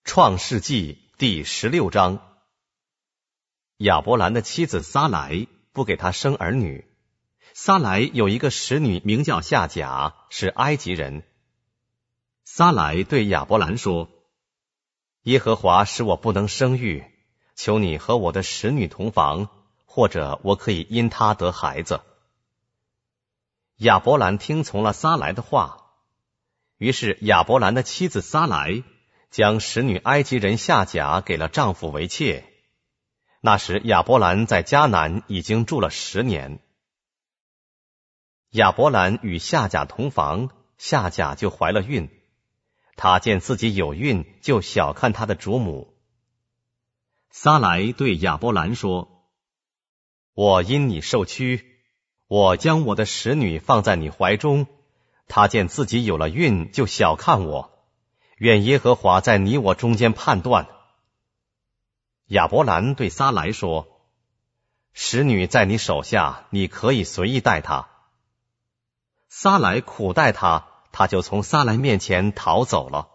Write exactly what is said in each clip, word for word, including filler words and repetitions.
创世纪第十六章。亚伯兰的妻子撒来不给他生儿女。撒来有一个使女名叫夏甲，是埃及人。撒来对亚伯兰说：耶和华使我不能生育，求你和我的使女同房，或者我可以因她得孩子。亚伯兰听从了撒来的话，于是亚伯兰的妻子撒来将使女埃及人夏甲给了丈夫为妾。那时亚伯兰在迦南已经住了十年。亚伯兰与夏甲同房，夏甲就怀了孕。他见自己有孕，就小看他的主母。撒来对亚伯兰说：我因你受屈，我将我的使女放在你怀中，他见自己有了孕，就小看我。愿耶和华在你我中间判断。亚伯兰对撒来说：使女在你手下，你可以随意待她。撒来苦待他，他就从撒来面前逃走了。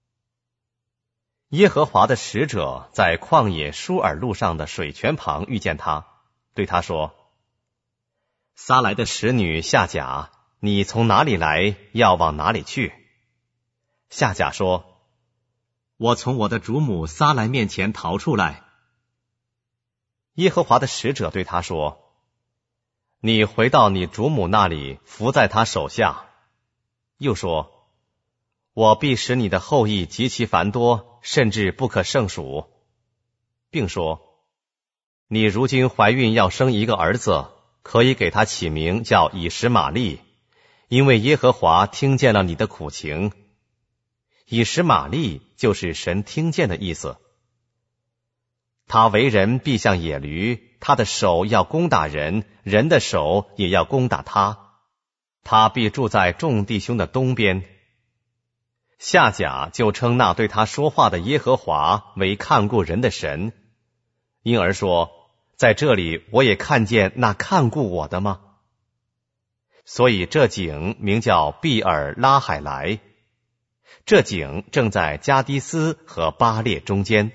耶和华的使者在旷野舒尔路上的水泉旁遇见他，对他说：撒来的使女夏甲，你从哪里来，要往哪里去？夏甲说：我从我的主母撒来面前逃出来。耶和华的使者对他说：你回到你主母那里，伏在他手下。又说：我必使你的后裔极其繁多，甚至不可胜数。并说：你如今怀孕要生一个儿子，可以给他起名叫以实玛利，因为耶和华听见了你的苦情。以实玛利就是神听见的意思。他为人必像野驴，他的手要攻打人，人的手也要攻打他。他必住在众弟兄的东边。夏甲就称那对他说话的耶和华为看顾人的神，因而说：在这里我也看见那看顾我的吗？所以这井名叫毕尔拉海莱。这井正在加迪斯和巴列中间。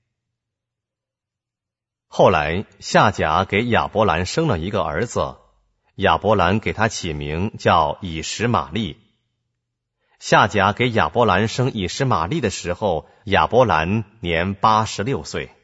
后来夏甲给亚伯兰生了一个儿子，亚伯兰给他起名叫以实玛利。夏甲给亚伯兰生以实玛利的时候，亚伯兰年八十六岁。